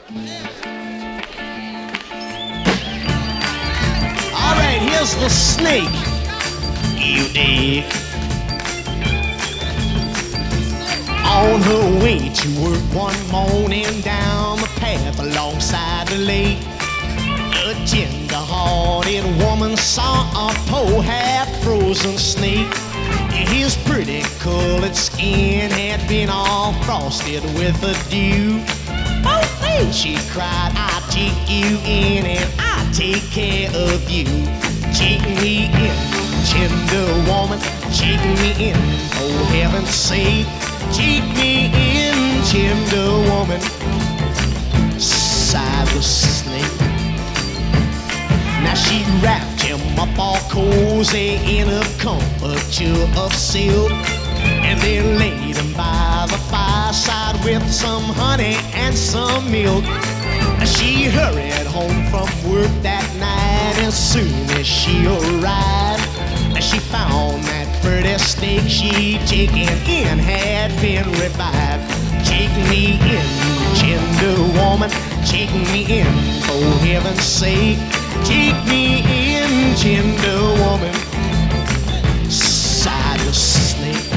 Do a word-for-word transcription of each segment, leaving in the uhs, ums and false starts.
All right, here's the snake. You dig? On her way to work one morning down the path alongside the lake, a tender-hearted woman saw a poor half-frozen snake. His pretty colored skin had been all frosted with a dew. Oh, then she cried, I'll take you in and I'll take care of you. Take me in, tender woman, take me in, for heaven's sake. Take me in, tender woman, sighed the snake. Now she wrapped him up all cozy in a comforter of silk, and then laid him by the fireside with some honey and some milk. She hurried home from work that night, and soon as she arrived, she found that pretty snake she'd taken in had been revived. Take me in, tender woman, take me in, for heaven's sake. Take me in, tender woman, sighed the snake.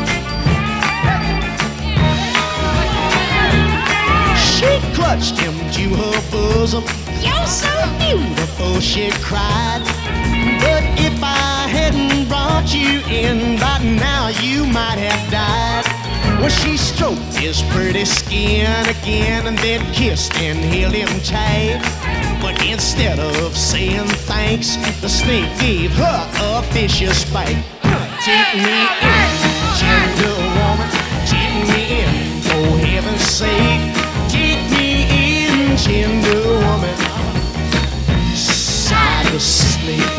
She clutched him to her bosom. You're so beautiful, she cried. But if I hadn't brought you in, by now you might have died. Well, she stroked his pretty skin again and then kissed and held him tight. But instead of saying thanks, the snake gave her a vicious bite. Take me in, tender woman, take me in, for heaven's sake. Take me in, tender woman, sighed the snake.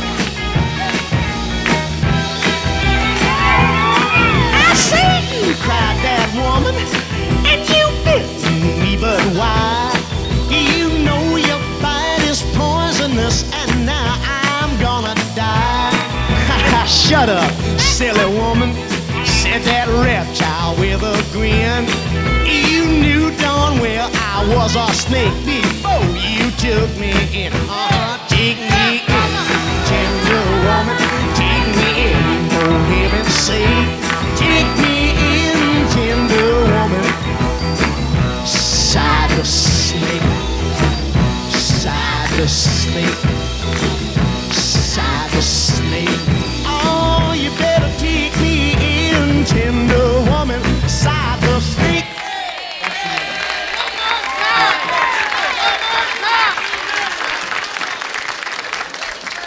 I say you, cried that woman, and you bit me, but why? You know your bite is poisonous, and now I'm gonna die. Shut up, silly woman, said that reptile with a grin. You knew darn well I was a snake before you took me in.